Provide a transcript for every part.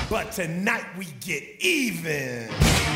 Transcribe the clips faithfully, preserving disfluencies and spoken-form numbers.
but tonight we get even.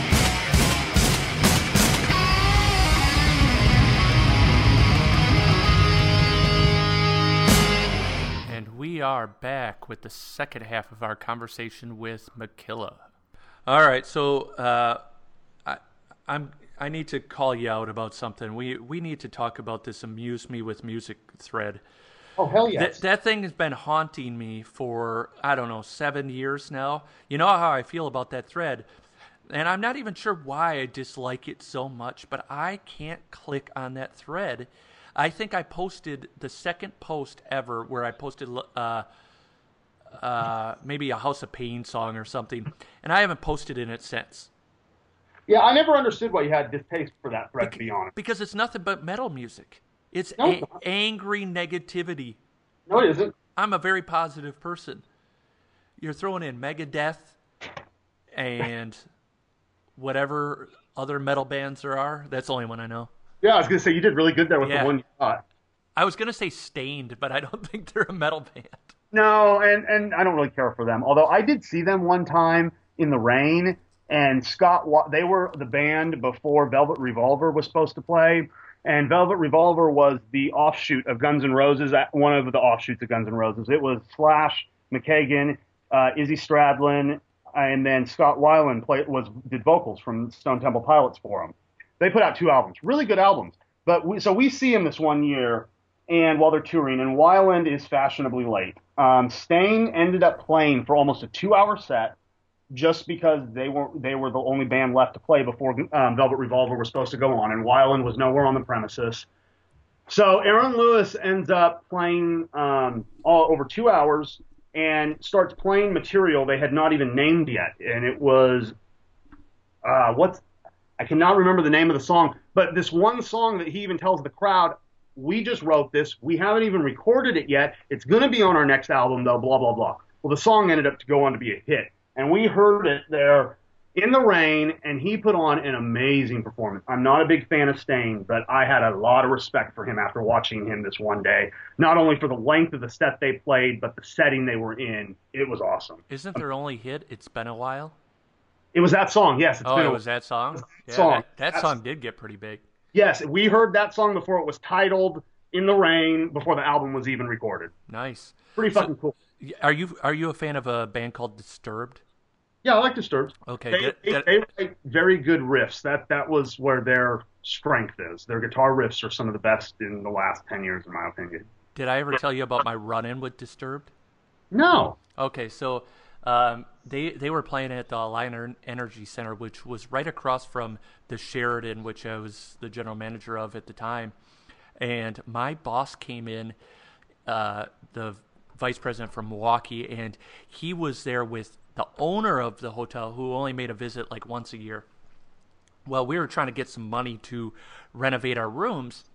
And we are back with the second half of our conversation with Makilla. All right, so uh, I, I'm I need to call you out about something. We we need to talk about this Amuse Me with Music thread. Oh, hell yes. That, that thing has been haunting me for, I don't know, seven years now. You know how I feel about that thread. And I'm not even sure why I dislike it so much, but I can't click on that thread. I think I posted the second post ever where I posted uh, uh, maybe a House of Pain song or something, and I haven't posted in it since. Yeah, I never understood why you had distaste for that thread, Bec- to be honest. Because it's nothing but metal music. It's no, a- it's not. angry negativity. No, it isn't. I'm a very positive person. You're throwing in Megadeth and whatever other metal bands there are. That's the only one I know. Yeah, I was going to say, you did really good there with Yeah. the one you got. I was going to say Stained, but I don't think they're a metal band. No, and, and I don't really care for them. Although I did see them one time in the rain, and Scott, they were the band before Velvet Revolver was supposed to play. And Velvet Revolver was the offshoot of Guns N' Roses, one of the offshoots of Guns N' Roses. It was Slash, McKagan, uh, Izzy Stradlin, and then Scott Weiland played, was did vocals from Stone Temple Pilots for them. They put out two albums, really good albums. But we, so we see him this one year, and while they're touring, and Weiland is fashionably late. Um, Stain ended up playing for almost a two-hour set, just because they were they were the only band left to play before um, Velvet Revolver was supposed to go on, and Weiland was nowhere on the premises. So Aaron Lewis ends up playing um, all over two hours and starts playing material they had not even named yet, and it was uh, what's I cannot remember the name of the song, but this one song that he even tells the crowd, "We just wrote this. We haven't even recorded it yet. It's going to be on our next album, though." Blah blah blah. Well, the song ended up to go on to be a hit. And we heard it there in the rain, and he put on an amazing performance. I'm not a big fan of Stain, but I had a lot of respect for him after watching him this one day. Not only for the length of the set they played, but the setting they were in. It was awesome. Isn't their only hit It's Been a While? It was that song, yes. It's oh, been it a, was that song? Yeah, song. That, that song did get pretty big. Yes, we heard that song before it was titled In the Rain, before the album was even recorded. Nice. Pretty fucking so, cool. Are you are you a fan of a band called Disturbed? Yeah, I like Disturbed. Okay, they, did, they, did, they write very good riffs. That that was where their strength is. Their guitar riffs are some of the best in the last ten years, in my opinion. Did I ever tell you about my run-in with Disturbed? No. Okay, so um, they they were playing at the Alliant Energy Center, which was right across from the Sheridan, which I was the general manager of at the time. And my boss came in, uh, the vice president from Milwaukee, and he was there with the owner of the hotel, who only made a visit like once a year. Well, we were trying to get some money to renovate our rooms,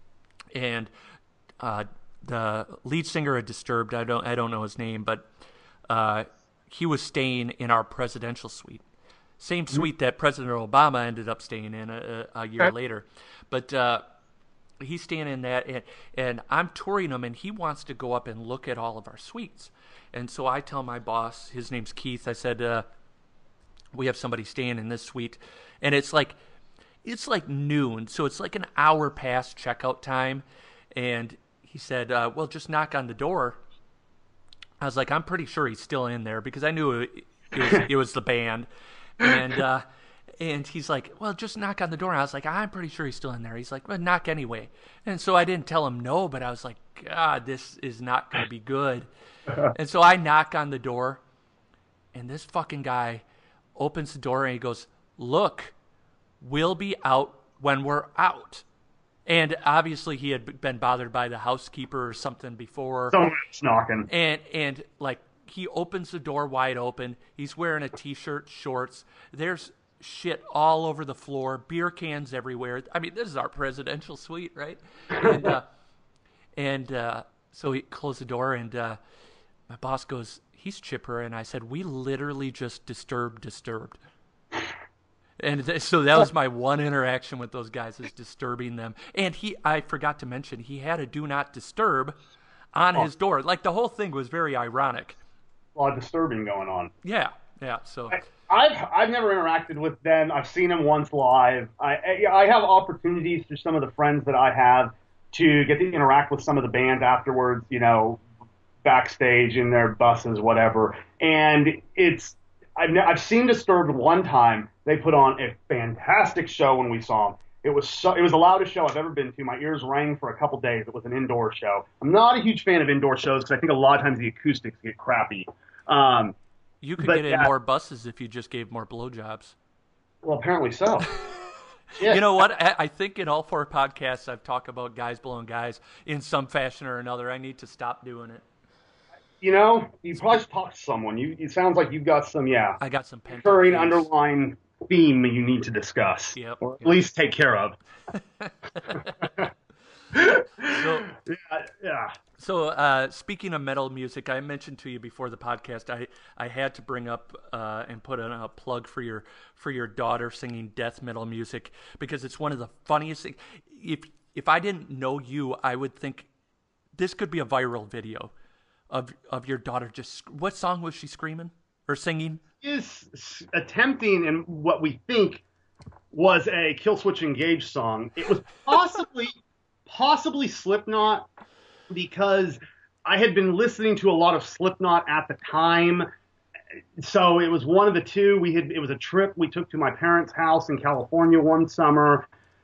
and uh, the lead singer of Disturbed, I don't I don't know his name, but uh, he was staying in our presidential suite, same suite that President Obama ended up staying in a, a year okay. later. But uh, he's staying in that, and, and I'm touring him, and he wants to go up and look at all of our suites. And so I tell my boss, his name's Keith, I said, uh, we have somebody staying in this suite. And it's like it's like noon, so it's like an hour past checkout time. And he said, uh, well, just knock on the door. I was like, I'm pretty sure he's still in there, because I knew it, it, was, it was the band. And uh, and he's like, well, just knock on the door. And I was like, I'm pretty sure he's still in there. He's like, well, knock anyway. And so I didn't tell him no, but I was like, God, this is not going to be good. And so I knock on the door, and this fucking guy opens the door, and he goes, look, we'll be out when we're out. And obviously he had been bothered by the housekeeper or something before. Someone's knocking. And, and like, he opens the door wide open. He's wearing a T-shirt, shorts. There's shit all over the floor, beer cans everywhere. I mean, this is our presidential suite, right? And, uh, and uh, so he closed the door, and uh, my boss goes, he's chipper. And I said, we literally just disturbed, disturbed. And th- so that was my one interaction with those guys, is disturbing them. And he, I forgot to mention, he had a do not disturb on oh. his door. Like, the whole thing was very ironic. A lot of disturbing going on. Yeah. Yeah, so I, I've I've never interacted with them. I've seen them once live. I I have opportunities through some of the friends that I have to get to interact with some of the bands afterwards. You know, backstage in their buses, whatever. And it's I've I've seen Disturbed one time. They put on a fantastic show when we saw them. It was so, it was the loudest show I've ever been to. My ears rang for a couple days. It was an indoor show. I'm not a huge fan of indoor shows because I think a lot of times the acoustics get crappy. Um, you could but, get in yeah. more buses if you just gave more blowjobs. Well, apparently so. Yeah. You know what? I, I think in all four podcasts I've talked about guys blowing guys in some fashion or another. I need to stop doing it. You know, you probably should talk to someone. You, it sounds like you've got some, yeah, I got some pent recurring underlying theme that you need to discuss, Yep. or at Yep. least take care of. So, yeah, yeah. So, uh, speaking of metal music, I mentioned to you before the podcast, I, I had to bring up uh, and put in a plug for your for your daughter singing death metal music because it's one of the funniest things. If if I didn't know you, I would think this could be a viral video of of your daughter just. What song was she screaming or singing? Is attempting and what we think was a Killswitch Engage song. It was possibly possibly Slipknot, because I had been listening to a lot of Slipknot at the time. So it was one of the two. We had it was a trip we took to my parents' house in California one summer.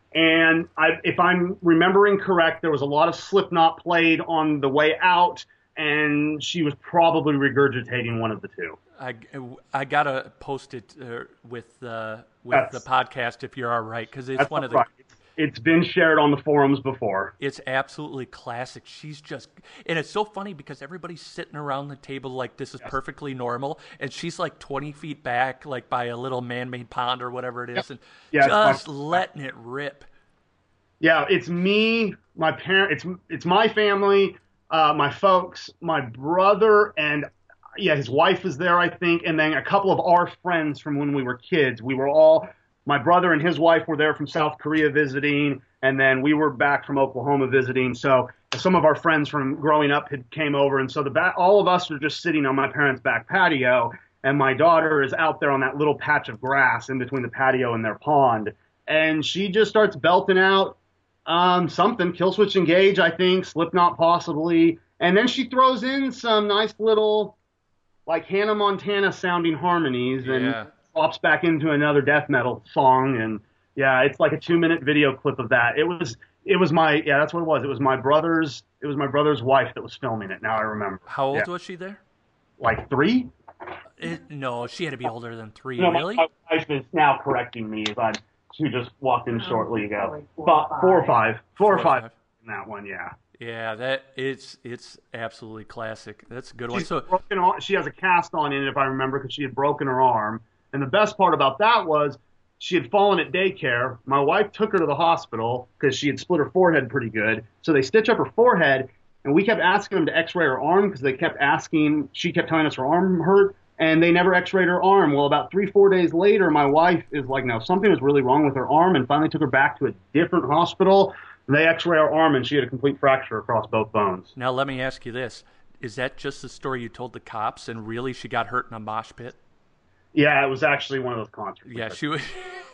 And I, if I'm remembering correct, there was a lot of Slipknot played on the way out, and she was probably regurgitating one of the two. I, I gotta post it uh, with uh, with That's- the podcast if you're all right, because it's That's one of the right. It's been shared on the forums before. It's absolutely classic. She's just, and it's so funny because everybody's sitting around the table like this is Yes. perfectly normal, and she's like twenty feet back, like by a little man-made pond or whatever it is, and Yeah, it's just my- letting it rip. Yeah, it's me, my parent, it's it's my family, uh, my folks, my brother, and yeah, his wife was there, I think, and then a couple of our friends from when we were kids. We were all, my brother and his wife were there from South Korea visiting, and then we were back from Oklahoma visiting. So some of our friends from growing up had came over, and so the ba- all of us are just sitting on my parents' back patio, and my daughter is out there on that little patch of grass in between the patio and their pond, and she just starts belting out um, something, Killswitch Engage, I think, Slipknot possibly, and then she throws in some nice little, like Hannah Montana sounding harmonies, and Yeah. pops back into another death metal song, and yeah, it's like a two minute video clip of that. It was, it was my, yeah, that's what it was. It was my brother's, it was my brother's wife that was filming it. Now I remember. How old Yeah. was she there? Like three? It, no, she had to be older than three. No, my- really? my wife is now correcting me as I, she just walked in shortly ago. probably four But or four or five. five, four or Four or five five. in that one, yeah. Yeah, that it's it's absolutely classic. That's a good one. She's So broken ar- she has a cast on in it, if I remember, because she had broken her arm. And the best part about that was she had fallen at daycare. My wife took her to the hospital because she had split her forehead pretty good. So they stitch up her forehead, and we kept asking them to x-ray her arm because they kept asking, she kept telling us her arm hurt, and they never x-rayed her arm. Well, about three, four days later, my wife is like, no, something was really wrong with her arm, and finally took her back to a different hospital. They x-ray her arm, and she had a complete fracture across both bones. now let me ask you this: is that just the story you told the cops, and really she got hurt in a mosh pit? Yeah, it was actually one of those concerts. Yeah, she was.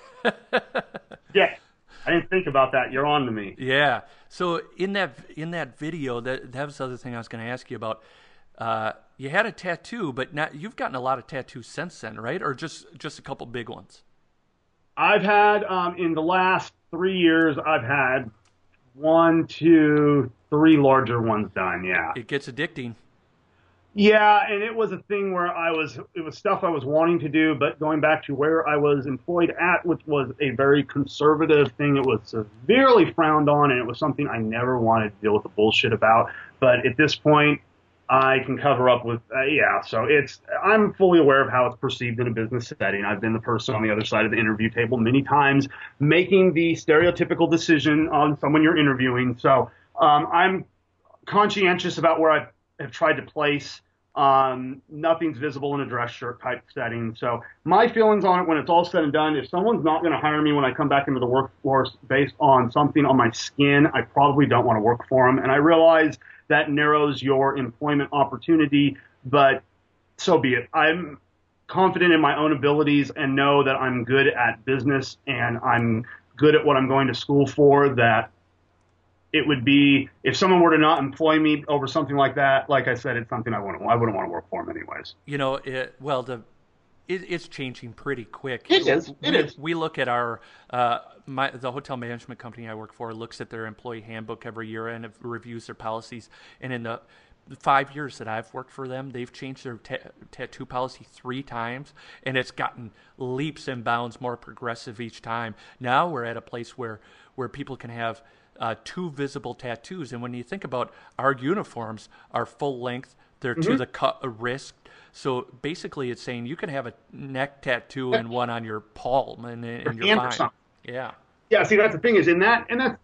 Yeah, I didn't think about that. You're on to me. Yeah. So in that in that video, that that was the other thing I was going to ask you about. Uh, you had a tattoo, but not, you've gotten a lot of tattoos since then, right? Or just just a couple big ones? I've had, um, in the last three years, I've had one, two, three larger ones done, yeah. It gets addicting. Yeah, and it was a thing where I was, it was stuff I was wanting to do, but going back to where I was employed at, which was a very conservative thing, it was severely frowned on, and it was something I never wanted to deal with the bullshit about. But at this point, I can cover up with, uh, yeah, so it's, I'm fully aware of how it's perceived in a business setting. I've been the person on the other side of the interview table many times, making the stereotypical decision on someone you're interviewing. So um, I'm conscientious about where I have tried to place. Um, nothing's visible in a dress shirt type setting. So my feelings on it when it's all said and done, if someone's not going to hire me when I come back into the workforce based on something on my skin, I probably don't want to work for them. And I realize that narrows your employment opportunity, but so be it. I'm confident in my own abilities and know that I'm good at business and I'm good at what I'm going to school for, that it would be, if someone were to not employ me over something like that, like I said, it's something I wouldn't, I wouldn't want to work for them anyways. You know, it, well, the it, it's changing pretty quick. It is. It we, is. We look at our, uh, my, the hotel management company I work for looks at their employee handbook every year and it reviews their policies. And in the five years that I've worked for them, they've changed their ta- tattoo policy three times, and it's gotten leaps and bounds more progressive each time. Now we're at a place where, where people can have uh, two visible tattoos. And when you think about our uniforms, are full length, they're mm-hmm. to the cut wrist. So basically it's saying you can have a neck tattoo and one on your palm and, and you're fine. Yeah. Yeah. See, that's the thing is in that, and that's,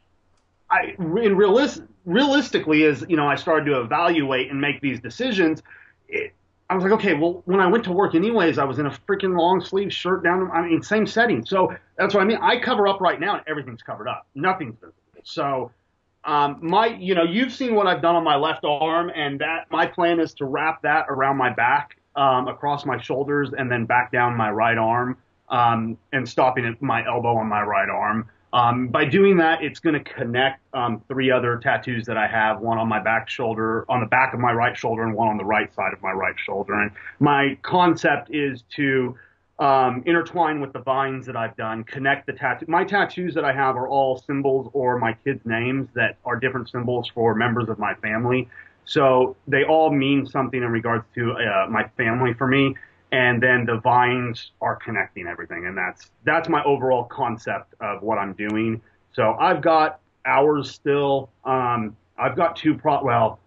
I, in realis- realistically, as you know, I started to evaluate and make these decisions. It, I was like, okay, well, when I went to work, anyways, I was in a freaking long sleeve shirt down. I mean, same setting. So that's what I mean. I cover up right now, and everything's covered up. Nothing's visible. So, um, my, you know, you've seen what I've done on my left arm, and that my plan is to wrap that around my back, um, across my shoulders, and then back down my right arm, um, and stopping at my elbow on my right arm. Um, by doing that, it's going to connect um, three other tattoos that I have, one on my back shoulder, on the back of my right shoulder, and one on the right side of my right shoulder. And my concept is to um, intertwine with the vines that I've done, connect the tattoo. My tattoos that I have are all symbols or my kids' names that are different symbols for members of my family. So they all mean something in regards to uh, my family for me. And then the vines are connecting everything. And that's that's my overall concept of what I'm doing. So I've got hours still. Um, I've got two pro well,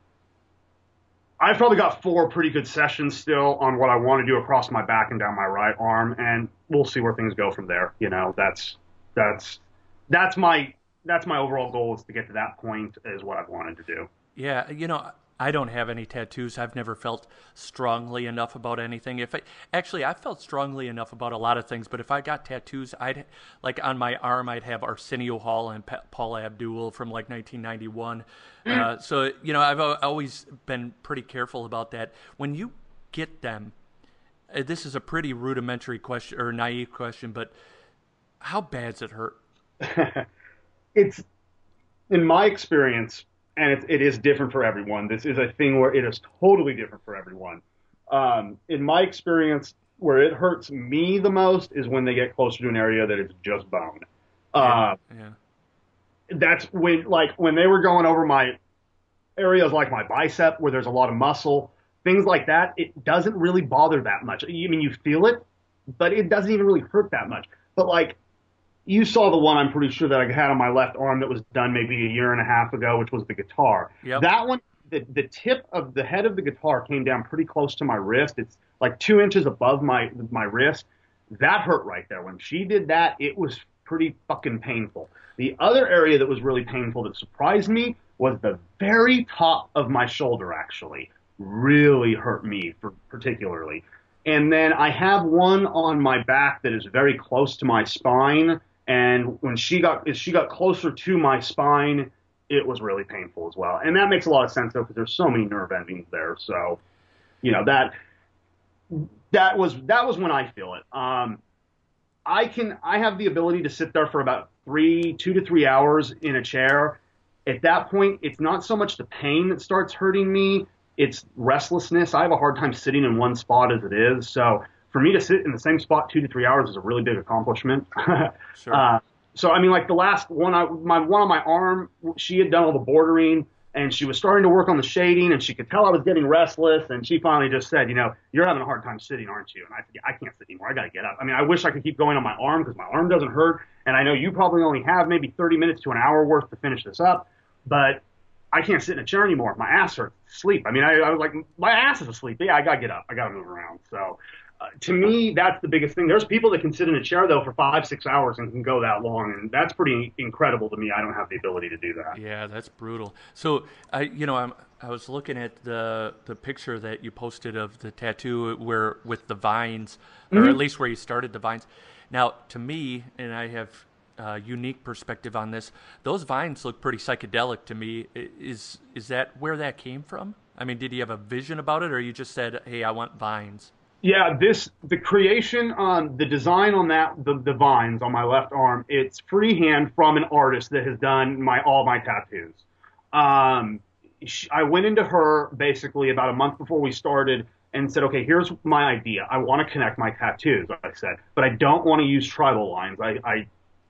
I've probably got four pretty good sessions still on what I want to do across my back and down my right arm, and we'll see where things go from there. You know, that's that's that's my that's my overall goal, is to get to that point, is what I've wanted to do. Yeah, you know, I don't have any tattoos. I've never felt strongly enough about anything. If I, actually, I felt strongly enough about a lot of things, but if I got tattoos, I'd, like on my arm, I'd have Arsenio Hall and pa- Paula Abdul from like nineteen ninety-one. Mm. Uh, so, you know, I've always been pretty careful about that. When you get them, uh, this is a pretty rudimentary question or naive question, but how bad does it hurt? It's, in my experience, and it, it is different for everyone. This is a thing where it is totally different for everyone. Um, in my experience, where it hurts me the most is when they get closer to an area that is just bone. Uh, yeah, yeah. That's when, like, when they were going over my areas like my bicep, where there's a lot of muscle, things like that, it doesn't really bother that much. I mean, you feel it, but it doesn't even really hurt that much. But, like, you saw the one I'm pretty sure that I had on my left arm that was done maybe a year and a half ago, which was the guitar. Yep. That one, the, the tip of the head of the guitar came down pretty close to my wrist. It's like two inches above my my wrist. That hurt right there. When she did that, it was pretty fucking painful. The other area that was really painful that surprised me was the very top of my shoulder, actually. Really hurt me for, particularly. And then I have one on my back that is very close to my spine. And when she got, as she got closer to my spine, it was really painful as well. And that makes a lot of sense, though, because there's so many nerve endings there. So, you know, that, that was, that was when I feel it. Um, I can, I have the ability to sit there for about three, two to three hours in a chair. At that point, it's not so much the pain that starts hurting me. It's restlessness. I have a hard time sitting in one spot as it is. So for me to sit in the same spot two to three hours is a really big accomplishment. Sure. Uh, so, I mean, like the last one, I, my one on my arm, she had done all the bordering and she was starting to work on the shading and she could tell I was getting restless. And she finally just said, you know, you're having a hard time sitting, aren't you? And I said, yeah, I can't sit anymore. I got to get up. I mean, I wish I could keep going on my arm because my arm doesn't hurt. And I know you probably only have maybe thirty minutes to an hour worth to finish this up, but I can't sit in a chair anymore. My ass hurts. Sleep. I mean, I, I was like, my ass is asleep. Yeah, I got to get up. I got to move around. So uh, to me, that's the biggest thing. There's people that can sit in a chair, though, for five, six hours and can go that long. And that's pretty incredible to me. I don't have the ability to do that. Yeah, that's brutal. So, I, you know, I'm, I was looking at the the picture that you posted of the tattoo where with the vines, mm-hmm. or at least where you started the vines. Now, to me, and I have Uh, unique perspective on this, those vines look pretty psychedelic to me. Is is that where that came from? I mean, did you have a vision about it, or you just said, hey, I want vines? Yeah, this the creation on the design on that the, the vines on my left arm. It's freehand from an artist that has done my all my tattoos. Um, sh I went into her basically about a month before we started and said, okay, here's my idea. I want to connect my tattoos. I said, but I don't want to use tribal lines. I, I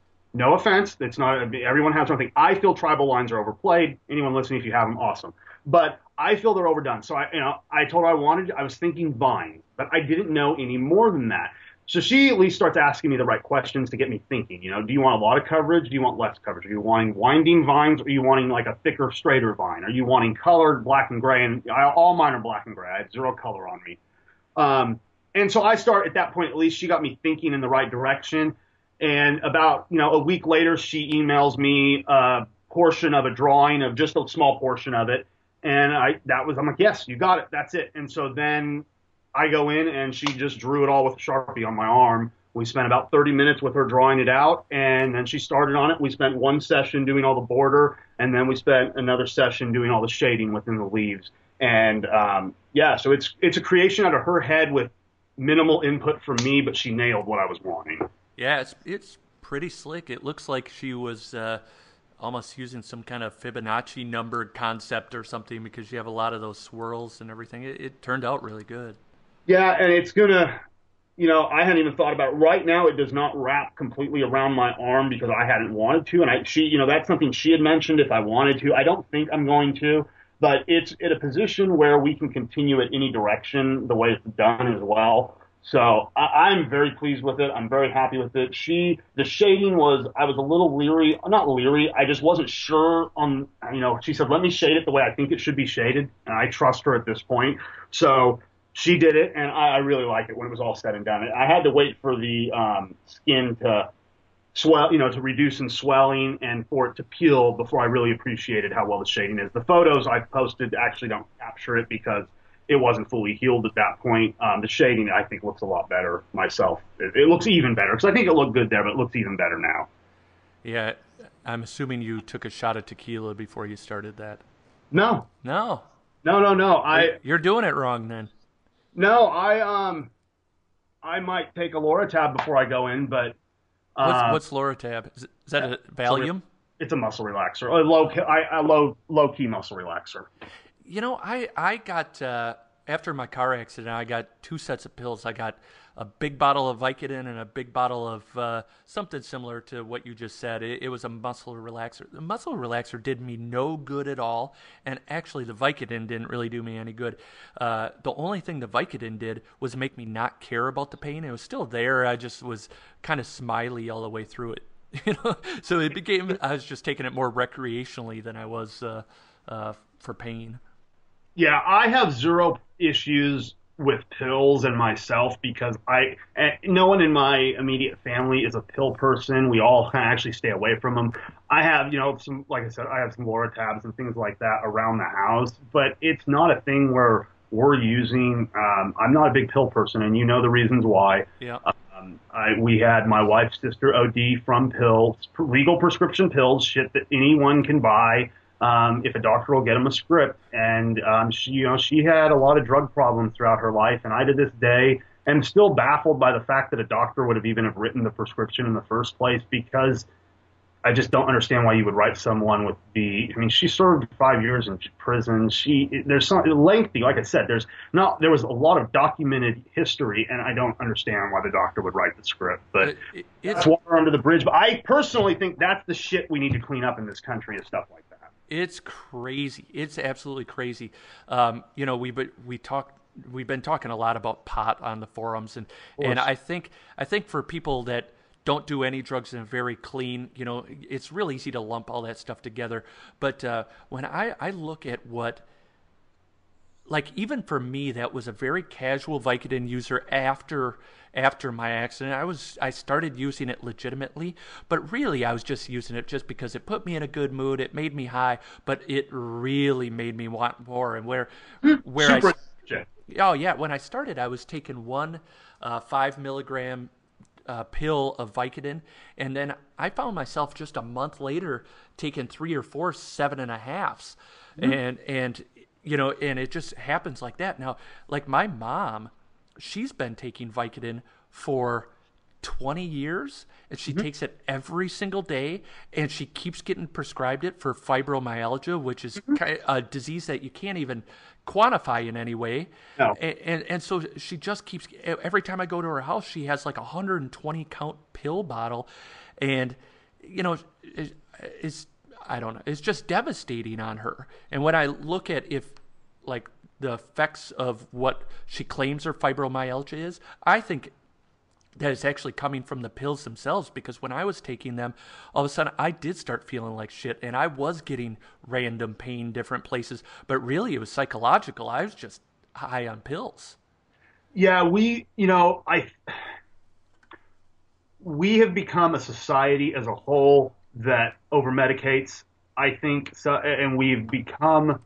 no offense, it's not everyone has something. I feel tribal lines are overplayed. Anyone listening, if you have them, awesome. But I feel they're overdone. So I, you know, I told her I wanted. I was thinking vines, but I didn't know any more than that. So she at least starts asking me the right questions to get me thinking. You know, do you want a lot of coverage? Do you want less coverage? Are you wanting winding vines? Or are you wanting like a thicker, straighter vine? Are you wanting colored, black and gray? And I, all mine are black and gray. I have zero color on me. Um, and so I start at that point. At least she got me thinking in the right direction. And about, you know, a week later, she emails me a portion of a drawing of just a small portion of it. And I, that was, I'm like, yes, you got it. That's it. And so then I go in and she just drew it all with a Sharpie on my arm. We spent about thirty minutes with her drawing it out. And then she started on it. We spent one session doing all the border. And then we spent another session doing all the shading within the leaves. And, um, yeah, so it's, it's a creation out of her head with minimal input from me, but she nailed what I was wanting. Yeah, it's it's pretty slick. It looks like she was uh, almost using some kind of Fibonacci numbered concept or something because you have a lot of those swirls and everything. It, it turned out really good. Yeah, and it's gonna, you know, I hadn't even thought about it. Right now. It does not wrap completely around my arm because I hadn't wanted to, and I she, you know, that's something she had mentioned if I wanted to. I don't think I'm going to, but it's in a position where we can continue it any direction the way it's done as well. So I, I'm very pleased with it. I'm very happy with it. She, the shading was, I was a little leery, not leery. I just wasn't sure on, you know, she said, let me shade it the way I think it should be shaded. And I trust her at this point. So she did it. And I, I really like it when it was all said and done. I had to wait for the um, skin to swell, you know, to reduce in swelling and for it to peel before I really appreciated how well the shading is. The photos I posted actually don't capture it because it wasn't fully healed at that point. Um, the shading, I think, looks a lot better myself. It, it looks even better because I think it looked good there, but it looks even better now. Yeah, I'm assuming you took a shot of tequila before you started that. No, No, no, no, no. I you're doing it wrong then. no, I um, I might take a Loratab before I go in, but uh, What's what's Loratab? Is, is that a Valium? It's a muscle relaxer, a low, I, a low, low key muscle relaxer. You know, I I got uh, after my car accident, I got two sets of pills. I got a big bottle of Vicodin and a big bottle of uh, something similar to what you just said. It, it was a muscle relaxer. The muscle relaxer did me no good at all, and actually the Vicodin didn't really do me any good. Uh, the only thing the Vicodin did was make me not care about the pain. It was still there. I just was kind of smiley all the way through it. You know, so it became I was just taking it more recreationally than I was uh, uh, for pain. Yeah, I have zero issues with pills and myself because I, no one in my immediate family is a pill person. We all kind of actually stay away from them. I have, you know, some, like I said, I have some Loratabs and things like that around the house, but it's not a thing where we're using, um, I'm not a big pill person, and you know the reasons why. Yeah. Um, I, we had my wife's sister O D from pills, legal prescription pills, shit that anyone can buy. Um, if a doctor will get him a script, and um, she, you know, she had a lot of drug problems throughout her life, and I to this day am still baffled by the fact that a doctor would have even have written the prescription in the first place, because I just don't understand why you would write someone with the. I mean, she served five years in prison. She there's some lengthy, like I said, there's not there was a lot of documented history, and I don't understand why the doctor would write the script. But It- it- that's water under the bridge. But I personally think that's the shit we need to clean up in this country is stuff like that. It's crazy. It's absolutely crazy. Um, you know, we but we talk. We've been talking a lot about pot on the forums, and and I think I think for people that don't do any drugs and are very clean, you know, it's real easy to lump all that stuff together. But uh, when I I look at what, like even for me, that was a very casual Vicodin user after after my accident. I was I started using it legitimately, but really I was just using it just because it put me in a good mood. It made me high, but it really made me want more. And where where Super I shit. oh yeah, when I started, I was taking one uh, five milligram uh, pill of Vicodin, and then I found myself just a month later taking three or four seven and a halves, mm-hmm. and and you know, and it just happens like that. Now, like my mom, she's been taking Vicodin for twenty years, and she mm-hmm. takes it every single day, and she keeps getting prescribed it for fibromyalgia, which is mm-hmm. a disease that you can't even quantify in any way. No. And, and and so she just keeps, every time I go to her house, she has like a one hundred twenty count pill bottle, and you know, it, it's, I don't know, it's just devastating on her. And when I look at if like the effects of what she claims her fibromyalgia is, I think that it's actually coming from the pills themselves, because when I was taking them, all of a sudden I did start feeling like shit, and I was getting random pain different places, but really it was psychological. I was just high on pills. Yeah, we, you know, I, we have become a society as a whole that over medicates, I think, so, and we've become,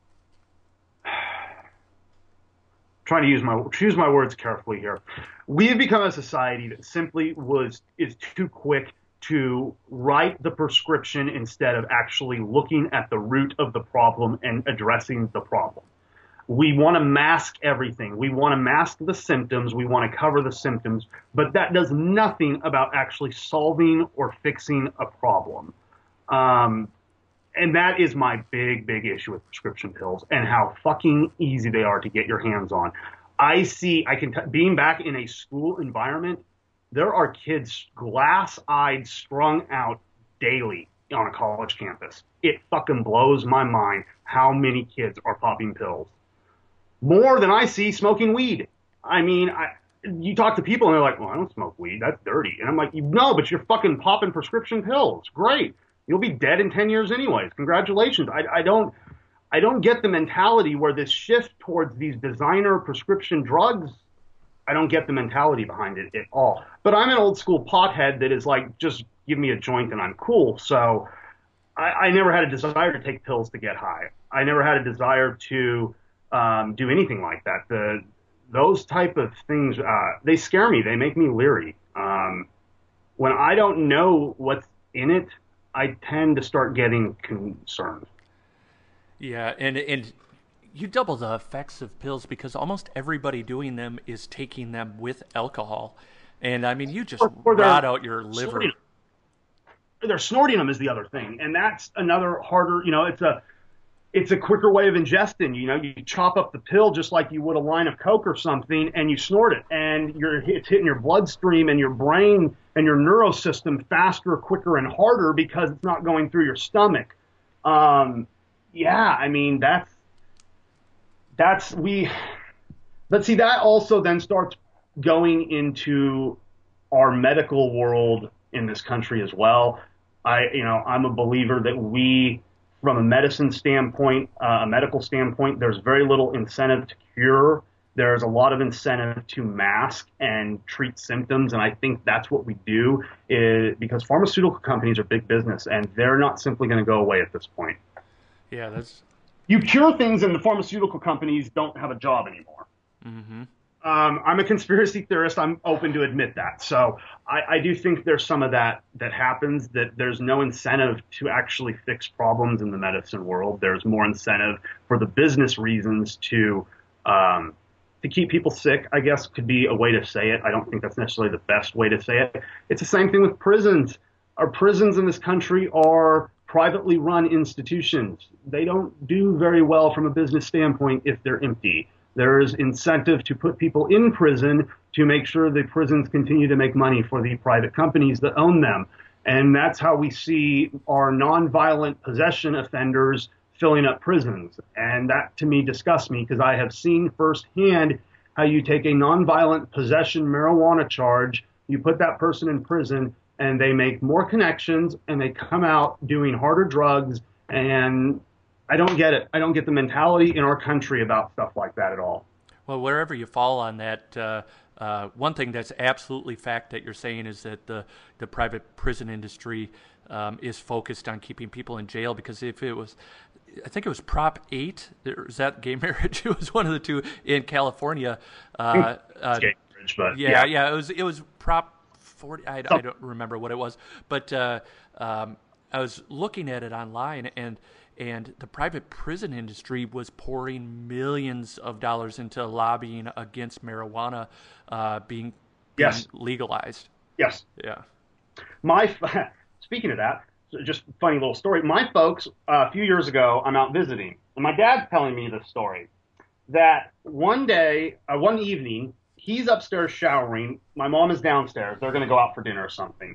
trying to use my choose my words carefully here. We have become a society that simply was is too quick to write the prescription instead of actually looking at the root of the problem and addressing the problem. We want to mask everything. We want to mask the symptoms. We want to cover the symptoms, but that does nothing about actually solving or fixing a problem. Um, And that is my big, big issue with prescription pills and how fucking easy they are to get your hands on. I see, I can, t- being back in a school environment, there are kids glass-eyed, strung out daily on a college campus. It fucking blows my mind how many kids are popping pills. More than I see smoking weed. I mean, I, you talk to people and they're like, well, I don't smoke weed. That's dirty. And I'm like, no, but you're fucking popping prescription pills. Great. You'll be dead in ten years anyways. Congratulations. I, I don't I don't get the mentality where this shift towards these designer prescription drugs, I don't get the mentality behind it at all. But I'm an old school pothead that is like, just give me a joint and I'm cool. So I, I never had a desire to take pills to get high. I never had a desire to um, do anything like that. The Those type of things, uh, they scare me. They make me leery. Um, when I don't know what's in it, I tend to start getting concerned. Yeah, and and you double the effects of pills because almost everybody doing them is taking them with alcohol. And, I mean, you just or, or rot out your liver. Snorting. They're snorting them is the other thing. And that's another harder, you know, it's a it's a quicker way of ingesting. You know, you chop up the pill just like you would a line of Coke or something, and you snort it. And you're it's hitting your bloodstream and your brain and your neurosystem faster, quicker, and harder because it's not going through your stomach. Um, yeah, I mean, that's, that's, we, but see, that also then starts going into our medical world in this country as well. I, you know, I'm a believer that we, from a medicine standpoint, uh, a medical standpoint, there's very little incentive to cure. There's a lot of incentive to mask and treat symptoms, and I think that's what we do is, because pharmaceutical companies are big business, and they're not simply going to go away at this point. Yeah, that's... You cure things, and the pharmaceutical companies don't have a job anymore. Mm-hmm. Um, I'm a conspiracy theorist. I'm open to admit that. So I, I do think there's some of that that happens, that there's no incentive to actually fix problems in the medicine world. There's more incentive for the business reasons to um, to keep people sick, I guess could be a way to say it. I don't think that's necessarily the best way to say it. It's the same thing with prisons. Our prisons in this country are privately run institutions. They don't do very well from a business standpoint if they're empty. There is incentive to put people in prison to make sure the prisons continue to make money for the private companies that own them. And that's how we see our nonviolent possession offenders filling up prisons. And that, to me, disgusts me, because I have seen firsthand how you take a nonviolent possession marijuana charge, you put that person in prison, and they make more connections, and they come out doing harder drugs. And I don't get it. I don't get the mentality in our country about stuff like that at all. Well, wherever you fall on that, uh, uh, one thing that's absolutely fact that you're saying is that the, the private prison industry um, is focused on keeping people in jail, because if it was, I think it was Prop eight, or is that gay marriage? It was one of the two in California. Uh, uh, gay marriage, but yeah, yeah, yeah, it was it was Prop forty. I, I don't remember what it was, but uh, um, I was looking at it online, and and the private prison industry was pouring millions of dollars into lobbying against marijuana uh, being, being yes. legalized. Yes. Yeah. My speaking of that, just funny little story. My folks, uh, a few years ago, I'm out visiting, and my dad's telling me this story that one day, uh, one evening, he's upstairs showering. My mom is downstairs. They're going to go out for dinner or something.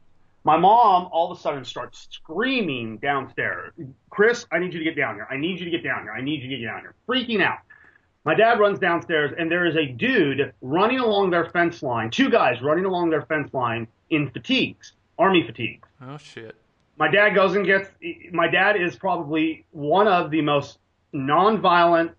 My mom all of a sudden starts screaming downstairs, "Chris, I need you to get down here. I need you to get down here. I need you to get down here." Freaking out. My dad runs downstairs, and there is a dude running along their fence line, two guys running along their fence line in fatigues, army fatigues. Oh, shit. My dad goes and gets, my dad is probably one of the most nonviolent,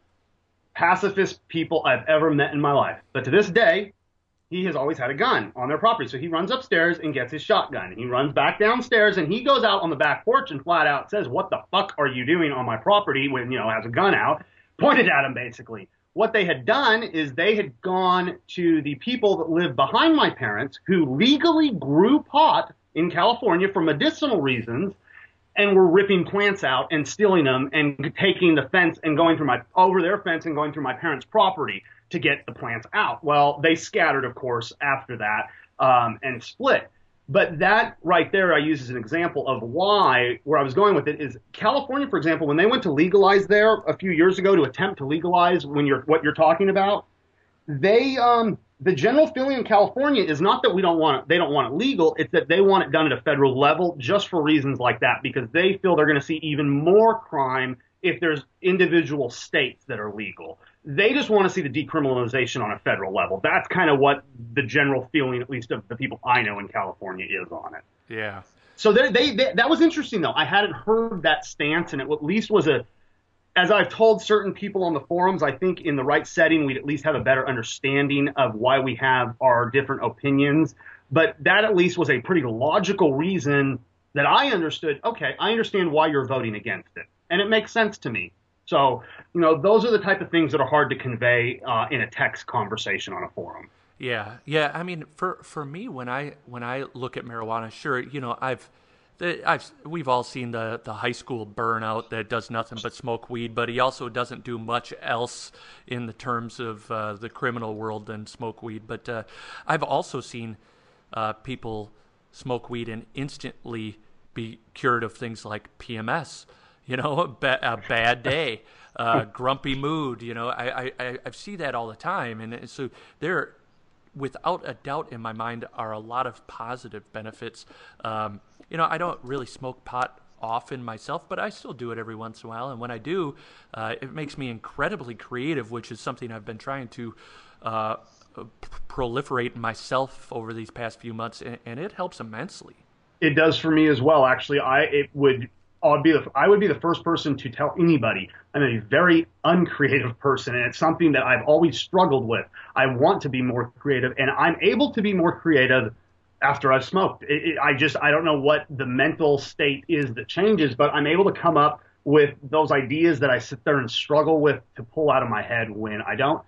pacifist people I've ever met in my life. But to this day, he has always had a gun on their property. So he runs upstairs and gets his shotgun. He runs back downstairs, and he goes out on the back porch and flat out says, "What the fuck are you doing on my property?" when, you know, has a gun out, pointed at him basically. What they had done is they had gone to the people that lived behind my parents who legally grew pot in California for medicinal reasons and were ripping plants out and stealing them and taking the fence and going through my, over their fence and going through my parents' property to get the plants out. Well, they scattered, of course, after that, um, and split. But that right there I use as an example of why, where I was going with it is California, for example, when they went to legalize there a few years ago to attempt to legalize when you're, what you're talking about, they, um, the general feeling in California is not that we don't want it, they don't want it legal, it's that they want it done at a federal level just for reasons like that, because they feel they're going to see even more crime if there's individual states that are legal. They just want to see the decriminalization on a federal level. That's kind of what the general feeling, at least of the people I know in California, is on it. Yeah. So they, they, they, that was interesting, though. I hadn't heard that stance, and it at least was a, as I've told certain people on the forums, I think in the right setting, we'd at least have a better understanding of why we have our different opinions. But that at least was a pretty logical reason that I understood, okay, I understand why you're voting against it. And it makes sense to me. So, you know, those are the type of things that are hard to convey uh, in a text conversation on a forum. Yeah, yeah. I mean, for for me, when I when I look at marijuana, sure, you know, I've, the, I've we've all seen the the high school burnout that does nothing but smoke weed, but he also doesn't do much else in the terms of uh, the criminal world than smoke weed. But uh, I've also seen uh, people smoke weed and instantly be cured of things like P M S. You know, a, ba- a bad day, uh, grumpy mood. You know, I, I, I see that all the time. And so there, without a doubt in my mind, are a lot of positive benefits. Um, you know, I don't really smoke pot often myself, but I still do it every once in a while. And when I do, uh, it makes me incredibly creative, which is something I've been trying to uh, p- proliferate myself over these past few months, and, and it helps immensely. It does for me as well. Actually, I it would. I'd be the, I would be the first person to tell anybody I'm a very uncreative person, and it's something that I've always struggled with. I want to be more creative, and I'm able to be more creative after I've smoked. It, it, I just, I don't know what the mental state is that changes, but I'm able to come up with those ideas that I sit there and struggle with to pull out of my head when I don't.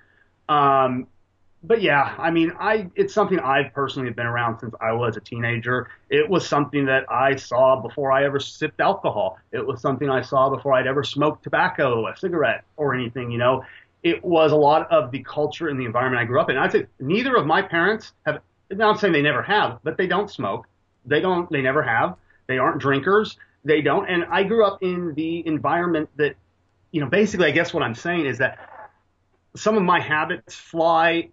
Um, But yeah, I mean, I it's something I've personally been around since I was a teenager. It was something that I saw before I ever sipped alcohol. It was something I saw before I'd ever smoked tobacco, a cigarette, or anything, you know. It was a lot of the culture and the environment I grew up in. I'd say neither of my parents have, now I'm saying they never have, but they don't smoke. They don't, they never have. They aren't drinkers. They don't. And I grew up in the environment that, you know, basically I guess what I'm saying is that some of my habits fly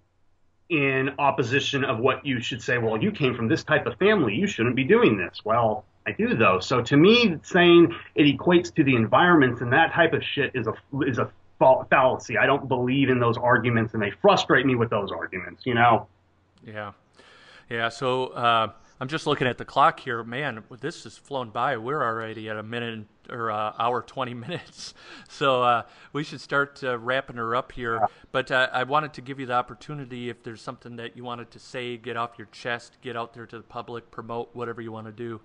in opposition of what you should say, well, you came from this type of family, you shouldn't be doing this. Well, I do though. So to me, saying it equates to the environments and that type of shit is a is a fallacy. I don't believe in those arguments, and they frustrate me with those arguments, you know? Yeah. Yeah, so uh, I'm just looking at the clock here. Man, this has flown by. We're already at a minute or uh, hour twenty minutes. So uh, we should start uh, wrapping her up here. But uh, I wanted to give you the opportunity, if there's something that you wanted to say, get off your chest, get out there to the public, promote whatever you want to do.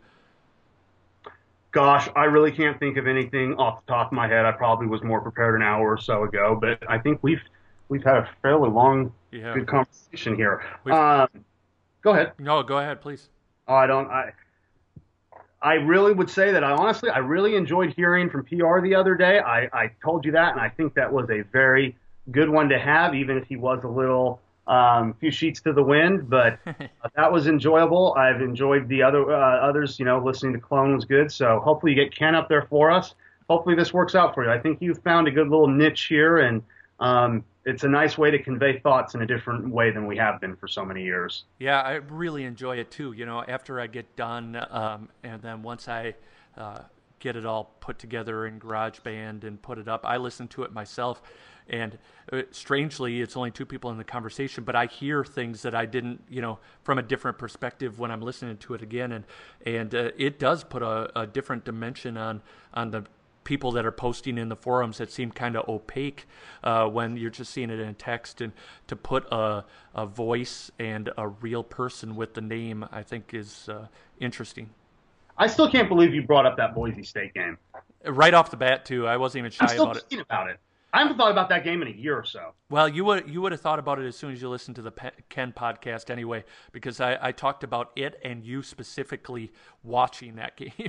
Gosh, I really can't think of anything off the top of my head. I probably was more prepared an hour or so ago, but I think we've we've had a fairly long, yeah. good conversation here. Um, go ahead. No, go ahead, please. Oh, I don't. I I really would say that I honestly, I really enjoyed hearing from P R the other day. I, I told you that, and I think that was a very good one to have, even if he was a little um, few sheets to the wind. But uh, that was enjoyable. I've enjoyed the other uh, others. You know, listening to Clone was good. So hopefully you get Ken up there for us. Hopefully this works out for you. I think you've found a good little niche here, and um, it's a nice way to convey thoughts in a different way than we have been for so many years. Yeah, I really enjoy it too. You know, after I get done, um, and then once I uh, get it all put together in GarageBand and put it up, I listen to it myself. And uh, strangely, it's only two people in the conversation, but I hear things that I didn't, you know, from a different perspective when I'm listening to it again. And and uh, it does put a, a different dimension on on the people that are posting in the forums that seem kind of opaque uh, when you're just seeing it in text. And to put a, a voice and a real person with the name, I think is uh, interesting. I still can't believe you brought up that Boise State game. Right off the bat, too. I wasn't even shy I'm still about it. thinking about it. I haven't thought about that game in a year or so. Well, you would you would have thought about it as soon as you listened to the Ken podcast anyway, because I, I talked about it and you specifically watching that game.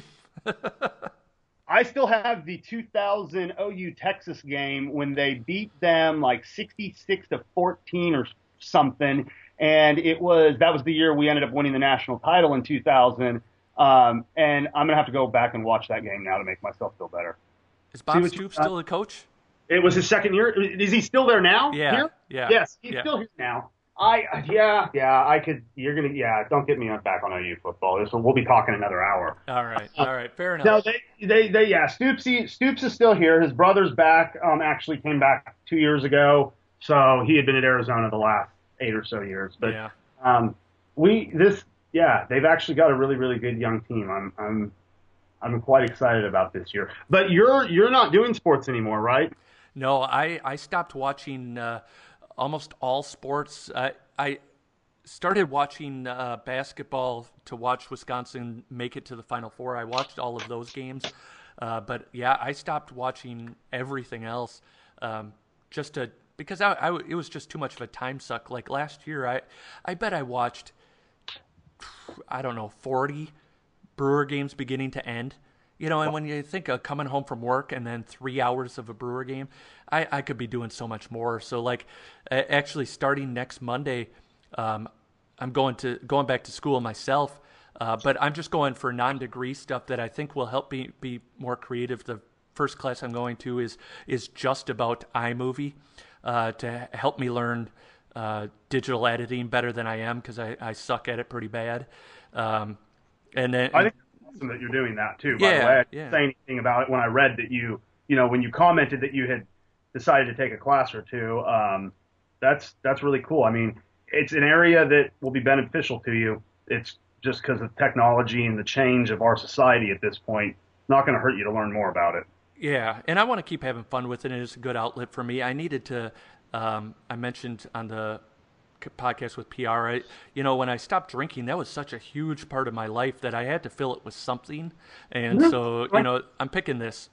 I still have the two thousand O U Texas game when they beat them like sixty-six to fourteen or something, and it was that was the year we ended up winning the national title in two thousand. Um, and I'm gonna have to go back and watch that game now to make myself feel better. Is Bob Stoops still the coach? It was his second year. Is he still there now? Yeah. Here? Yeah. Yes, he's yeah. still here now. I yeah yeah I could. You're gonna yeah. Don't get me on back on O U football. This we'll be talking another hour. All right. All right. Fair enough. No, they they they yeah. Stoopsy Stoops is still here. His brother's back. Um, actually came back two years ago. So he had been at Arizona the last eight or so years. But yeah. um, we this yeah. They've actually got a really really good young team. I'm I'm I'm quite excited about this year. But you're you're not doing sports anymore, right? No, I I stopped watching. Uh, Almost all sports. Uh, I started watching uh, basketball to watch Wisconsin make it to the Final Four. I watched all of those games. Uh, but, yeah, I stopped watching everything else um, just to because I, I, it was just too much of a time suck. Like last year, I, I bet I watched, I don't know, forty Brewer games beginning to end. You know, and when you think of coming home from work and then three hours of a Brewer game, I, I could be doing so much more. So, like, actually starting next Monday, um, I'm going to going back to school myself, uh, but I'm just going for non-degree stuff that I think will help me be more creative. The first class I'm going to is is just about iMovie uh, to help me learn uh, digital editing better than I am because I, I suck at it pretty bad. Um, and then. I think that you're doing that too, by yeah, the way. I didn't yeah. say anything about it when I read that you, you know, when you commented that you had decided to take a class or two. Um, that's that's really cool. I mean, it's an area that will be beneficial to you. It's just because of technology and the change of our society at this point. It's not going to hurt you to learn more about it. Yeah, and I want to keep having fun with it, and it's a good outlet for me. I needed to, um, I mentioned on the podcast with P R, I, you know, when I stopped drinking, that was such a huge part of my life that I had to fill it with something. And yeah, so, you know, I'm picking this.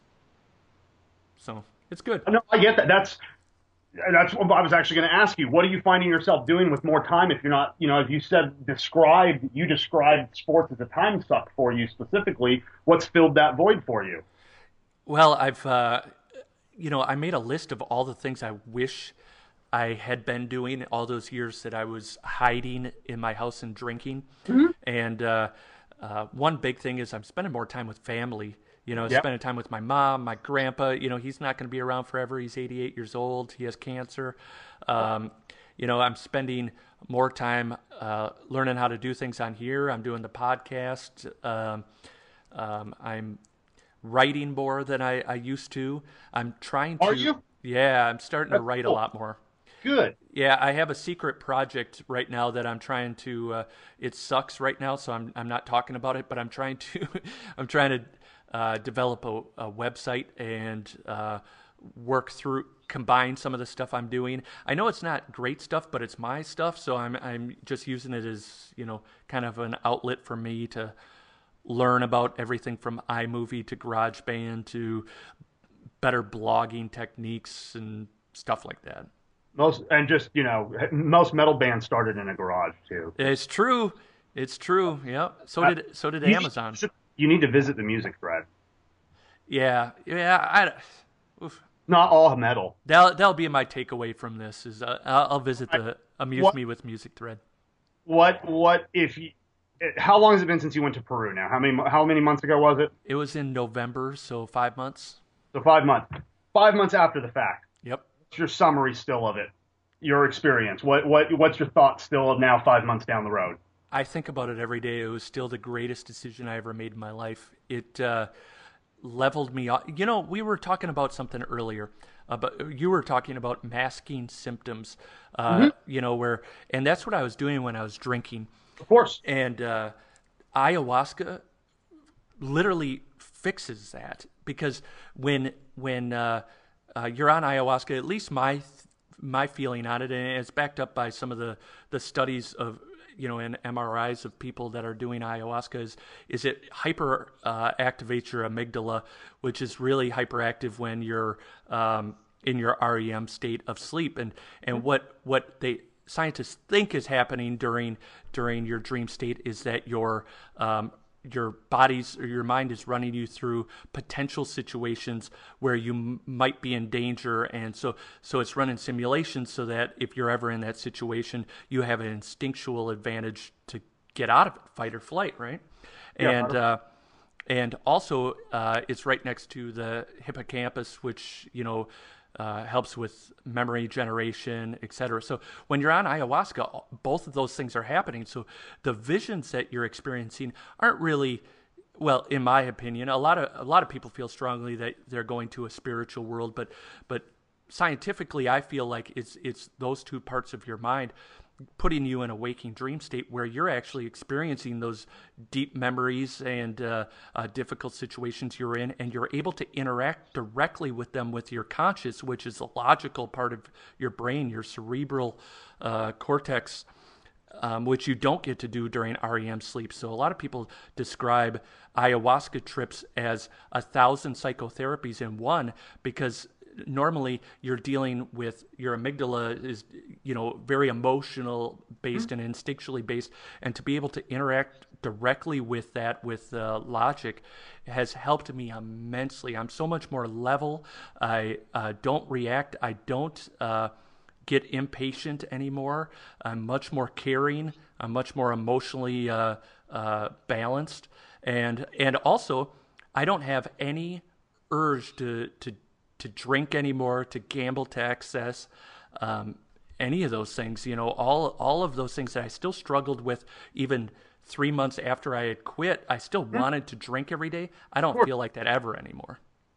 So it's good. No, I get that. That's that's what I was actually going to ask you. What are you finding yourself doing with more time if you're not, you know, as you said, described, you described sports as a time suck for you specifically. What's filled that void for you? Well, I've, uh, you know, I made a list of all the things I wish I had been doing all those years that I was hiding in my house and drinking. Mm-hmm. And uh, uh, one big thing is I'm spending more time with family. You know, yep. spending time with my mom, my grandpa. You know, he's not going to be around forever. He's eighty-eight years old. He has cancer. Um, you know, I'm spending more time uh, learning how to do things on here. I'm doing the podcast. Um, um, I'm writing more than I, I used to. I'm trying to. Are you? Yeah, I'm starting That's to write cool. a lot more. Good. Yeah, I have a secret project right now that I'm trying to. Uh, it sucks right now, so I'm I'm not talking about it. But I'm trying to. I'm trying to uh, develop a, a website and uh, work through combine some of the stuff I'm doing. I know it's not great stuff, but it's my stuff, so I'm I'm just using it as, you know, kind of an outlet for me to learn about everything from iMovie to GarageBand to better blogging techniques and stuff like that. Most and just you know, most metal bands started in a garage too. It's true. It's true. Yeah. So Uh, did so did easy- Amazon. You need to visit the music thread. Yeah, yeah. I, oof. Not all metal. That'll that'll be my takeaway from this. Is uh, I'll, I'll visit I, the Amuse what Me with Music thread. what what if you? How long has it been since you went to Peru now? How many how many months ago was it? It was in November, so five months. So five months. Five months after the fact. Yep. What's your summary still of it? Your experience. What what what's your thoughts still of now five months down the road? I think about it every day. It was still the greatest decision I ever made in my life. It uh, leveled me up. You know, we were talking about something earlier. Uh, but you were talking about masking symptoms. Uh, mm-hmm. You know, where and that's what I was doing when I was drinking. Of course. And uh, ayahuasca literally fixes that, because when when uh, uh, you're on ayahuasca, at least my my feeling on it, and it's backed up by some of the, the studies of, you know, and M R Is of people that are doing ayahuasca, is, is it hyper uh, activates your amygdala, which is really hyperactive when you're um, in your R E M state of sleep. And, and what, what they scientists think is happening during during your dream state is that your um, your body's or your mind is running you through potential situations where you m- might be in danger, and so so it's running simulations so that if you're ever in that situation, you have an instinctual advantage to get out of it, fight or flight, right? Yeah, and uh, and also uh, it's right next to the hippocampus, which, you know, Uh, helps with memory generation, et cetera. So when you're on ayahuasca, both of those things are happening. So the visions that you're experiencing aren't really, well, in my opinion, a lot of a lot of people feel strongly that they're going to a spiritual world, but but scientifically, I feel like it's it's those two parts of your mind putting you in a waking dream state where you're actually experiencing those deep memories and uh, uh, difficult situations you're in, and you're able to interact directly with them with your conscious, which is a logical part of your brain, your cerebral uh, cortex, um, which you don't get to do during R E M sleep. So a lot of people describe ayahuasca trips as a thousand psychotherapies in one, because normally you're dealing with your amygdala is, you know, very emotional based mm-hmm. and instinctually based, and to be able to interact directly with that with uh, logic has helped me immensely. I'm so much more level. I uh, don't react. I don't uh, get impatient anymore. I'm much more caring. I'm much more emotionally uh, uh, balanced, and and also I don't have any urge to to to drink anymore, to gamble to excess, um, any of those things, you know, all all of those things that I still struggled with even three months after I had quit. I still yeah. wanted to drink every day. I don't feel like that ever anymore.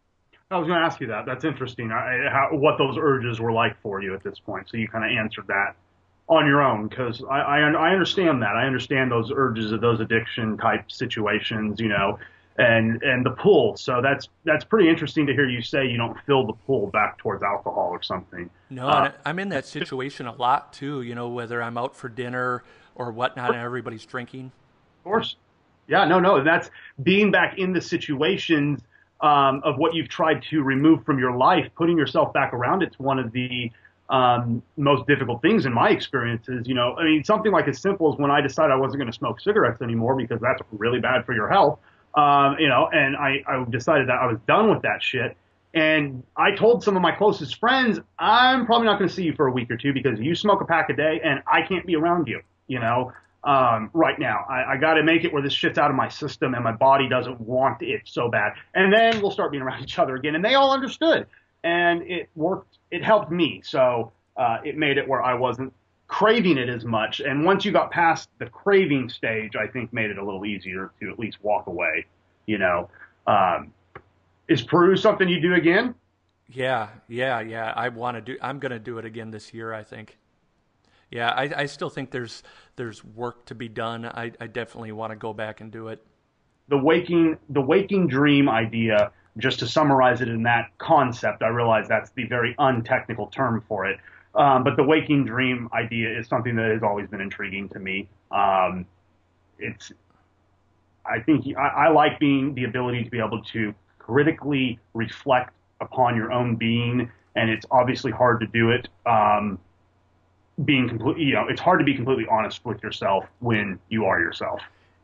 I was going to ask you that. That's interesting. I, how, what those urges were like for you at this point. So you kind of answered that on your own, because I, I, I understand that. I understand those urges of those addiction type situations, you know, and and the pull. So that's that's pretty interesting to hear you say you don't feel the pull back towards alcohol or something. No, uh, and I'm in that situation a lot too, you know, whether I'm out for dinner or whatnot and everybody's drinking. Of course. Yeah, no, no. That's being back in the situations um, of what you've tried to remove from your life, putting yourself back around it's one of the um, most difficult things in my experiences. You know, I mean, something like as simple as when I decided I wasn't going to smoke cigarettes anymore because that's really bad for your health. Um, you know, and I, I decided that I was done with that shit. And I told some of my closest friends, I'm probably not going to see you for a week or two because you smoke a pack a day and I can't be around you, you know, um, right now. I, I got to make it where this shit's out of my system and my body doesn't want it so bad. And then we'll start being around each other again. And they all understood. And it worked. It helped me. So uh, it made it where I wasn't craving it as much. And once you got past the craving stage, I think made it a little easier to at least walk away, you know. Um, is Peru something you do again? Yeah, yeah, yeah. I want to do, I'm going to do it again this year, I think. Yeah, I, I still think there's, there's work to be done. I, I definitely want to go back and do it. The waking, the waking dream idea, just to summarize it in that concept, I realize that's the very untechnical term for it. Um, but the waking dream idea is something that has always been intriguing to me. Um, it's, I think I, I like being the ability to be able to critically reflect upon your own being, and it's obviously hard to do it. Um, being completely, you know, it's hard to be completely honest with yourself when you are yourself.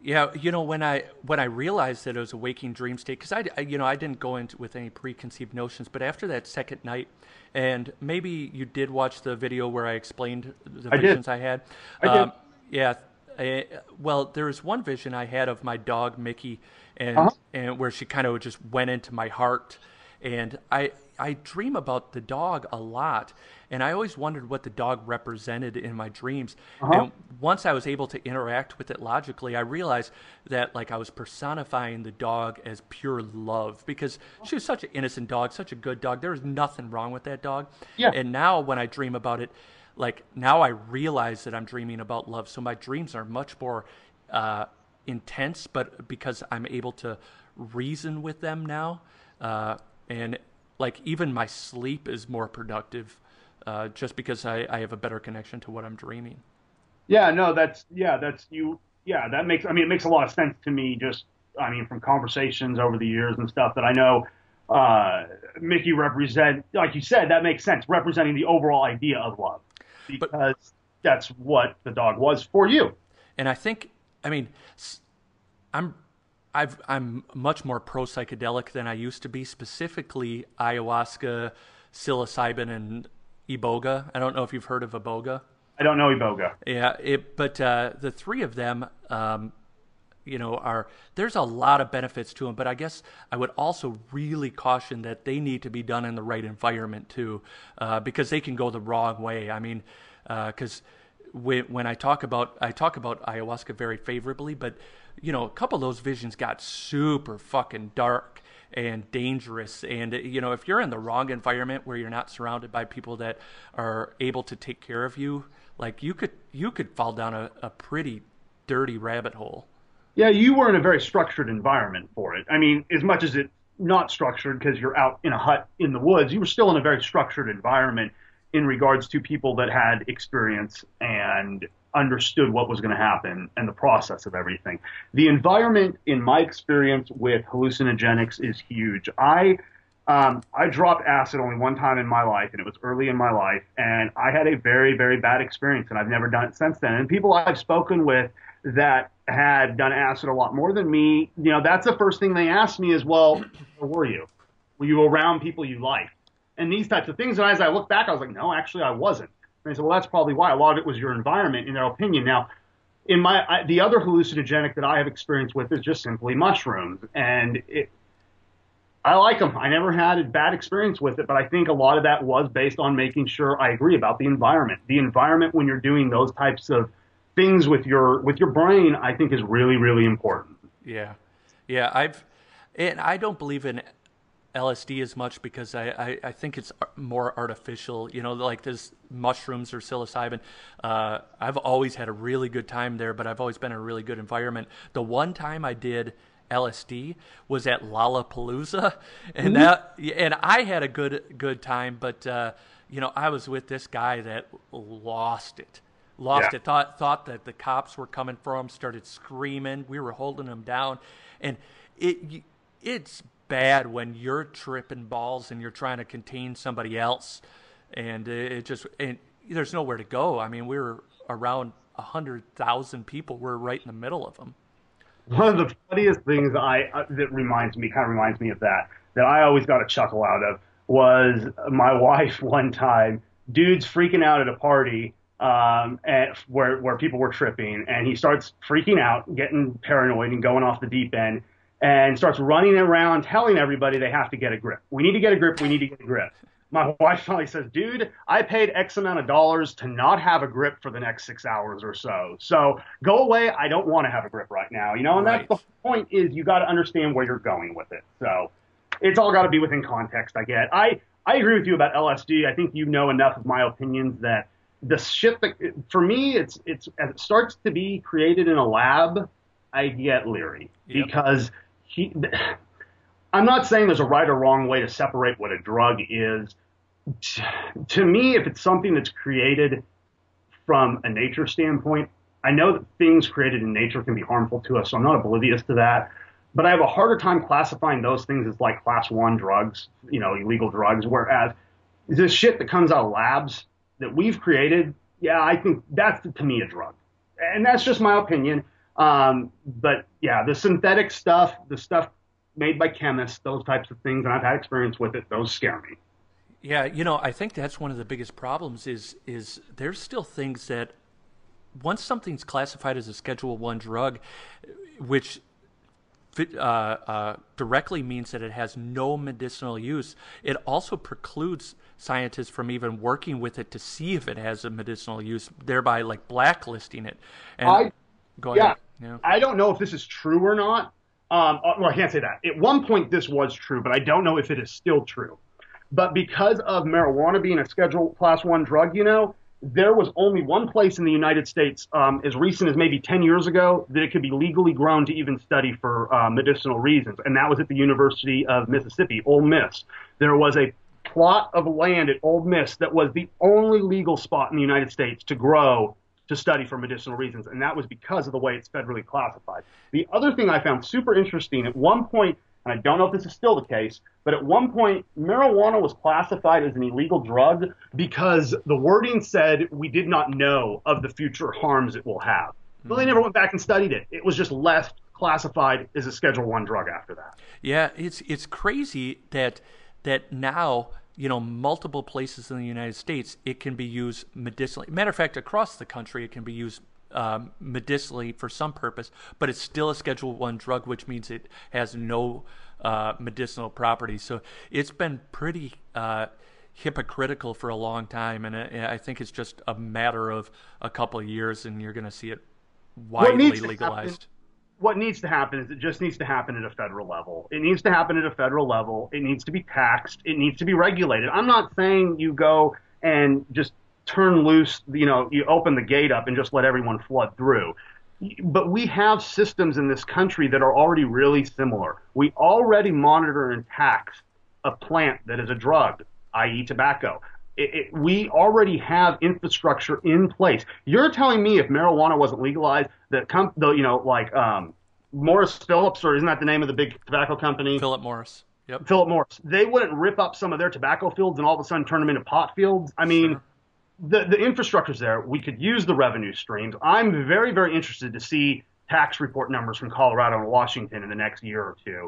Yeah, you know, when I when I realized that it was a waking dream state, because I, I- you know, I didn't go into with any preconceived notions, but after that second night, and maybe you did watch the video where I explained the I did. visions I had. I did. Um, yeah, I, well, there was one vision I had of my dog Mickey, and Uh-huh. and where she kind of just went into my heart, and I I dream about the dog a lot, and I always wondered what the dog represented in my dreams. Uh-huh. And once I was able to interact with it logically, I realized that like I was personifying the dog as pure love because she was such an innocent dog, such a good dog. There was nothing wrong with that dog. Yeah. And now when I dream about it, like now I realize that I'm dreaming about love. So my dreams are much more uh, intense, but because I'm able to reason with them now, uh, and like even my sleep is more productive, uh, just because I, I have a better connection to what I'm dreaming. Yeah, no, that's yeah, that's you. Yeah, that makes. I mean, it makes a lot of sense to me. Just, I mean, from conversations over the years and stuff that I know, uh, Mickey represent, like you said, that makes sense, representing the overall idea of love, because But that's what the dog was for you. and I think, I mean, s- I'm I've I'm much more pro psychedelic than I used to be, specifically ayahuasca, psilocybin, and iboga. I don't know if you've heard of iboga. I don't know Iboga. Yeah, it, but uh, the three of them, um, you know, are there's a lot of benefits to them. But I guess I would also really caution that they need to be done in the right environment too, uh, because they can go the wrong way. I mean, because when, when I talk about I talk about ayahuasca very favorably, but you know, a couple of those visions got super fucking dark and dangerous. And you know, if you're in the wrong environment where you're not surrounded by people that are able to take care of you, like you could you could fall down a, a pretty dirty rabbit hole. Yeah, you were in a very structured environment for it. I mean, as much as it's not structured because you're out in a hut in the woods, you were still in a very structured environment in regards to people that had experience and understood what was going to happen and the process of everything. The environment, in my experience with hallucinogenics, is huge. I um, I dropped acid only one time in my life, and it was early in my life, and I had a very, very bad experience, and I've never done it since then. And people I've spoken with that had done acid a lot more than me, you know, that's the first thing they asked me is, well, where were you? Were you around people you liked? And these types of things. And as I look back, I was like, no, actually, I wasn't. And I said, well, that's probably why. A lot of it was your environment, in their opinion. Now, in my I, the other hallucinogenic that I have experience with is just simply mushrooms, and it, I like them. I never had a bad experience with it, but I think a lot of that was based on making sure I agree about the environment. The environment when you're doing those types of things with your with your brain, I think is really, really important. Yeah, yeah. I've and I don't believe in L S D as much because I, I, I think it's more artificial. You know, like this mushrooms or psilocybin. Uh, I've always had a really good time there, but I've always been in a really good environment. The one time I did L S D was at Lollapalooza, and that and I had a good good time, but uh, you know, I was with this guy that lost it. Lost Yeah. it. Thought thought that the cops were coming for him. Started screaming. We were holding him down, and it it's bad when you're tripping balls and you're trying to contain somebody else, and it just and there's nowhere to go. I mean, we were around a hundred thousand people. We're right in the middle of them. One of the funniest things I uh, that reminds me, kind of reminds me of that, that I always got a chuckle out of was my wife one time. Dude's freaking out at a party um, at, where where people were tripping, and he starts freaking out, getting paranoid, and going off the deep end, and starts running around telling everybody they have to get a grip. We need to get a grip. We need to get a grip. My wife finally says, dude, I paid X amount of dollars to not have a grip for the next six hours or so. So go away. I don't want to have a grip right now. You know, and Right. that's the point is you got to understand where you're going with it. So it's all got to be within context, I get. I, I agree with you about L S D. I think you know enough of my opinions that the shit that, for me, it's, it's, as it starts to be created in a lab, I get leery Yep. because he, I'm not saying there's a right or wrong way to separate what a drug is. To me, if it's something that's created from a nature standpoint, I know that things created in nature can be harmful to us, so I'm not oblivious to that. But I have a harder time classifying those things as like class one drugs, you know, illegal drugs, whereas this shit that comes out of labs that we've created, yeah, I think that's to me a drug. And that's just my opinion. Um, but yeah, the synthetic stuff, the stuff made by chemists, those types of things, and I've had experience with it, those scare me. Yeah, you know, I think that's one of the biggest problems is is there's still things that once something's classified as a Schedule One drug, which uh, uh, directly means that it has no medicinal use, it also precludes scientists from even working with it to see if it has a medicinal use, thereby like blacklisting it. And I, go yeah, ahead. Yeah, I don't know if this is true or not. Um, well, I can't say that. At one point, this was true, but I don't know if it is still true. But because of marijuana being a Schedule Class One drug, you know, there was only one place in the United States, um, as recent as maybe ten years ago, that it could be legally grown to even study for uh, medicinal reasons, and that was at the University of Mississippi, Ole Miss. There was a plot of land at Ole Miss that was the only legal spot in the United States to grow to study for medicinal reasons, and that was because of the way it's federally classified. The other thing I found super interesting, at one point, and I don't know if this is still the case, but at one point, marijuana was classified as an illegal drug because the wording said we did not know of the future harms it will have. Well, they never went back and studied it. It was just left classified as a Schedule One drug after that. Yeah, it's it's crazy that that now, you know, multiple places in the United States, it can be used medicinally. Matter of fact, across the country, it can be used um, medicinally for some purpose, but it's still a Schedule One drug, which means it has no uh, medicinal properties. So it's been pretty uh, hypocritical for a long time, and I, I think it's just a matter of a couple of years, and you're going to see it widely legalized. What needs to happen is it just needs to happen at a federal level. It needs to happen at a federal level. It needs to be taxed. It needs to be regulated. I'm not saying you go and just turn loose, you know, you open the gate up and just let everyone flood through. But we have systems in this country that are already really similar. We already monitor and tax a plant that is a drug, that is tobacco. It, it, we already have infrastructure in place. You're telling me if marijuana wasn't legalized, that com- the, you know, like um, Morris Phillips, or isn't that the name of the big tobacco company? Philip Morris. Yep. Philip Morris. They wouldn't rip up some of their tobacco fields and all of a sudden turn them into pot fields. I mean, sure. the the infrastructure's there. We could use the revenue streams. I'm very, very interested to see tax report numbers from Colorado and Washington in the next year or two,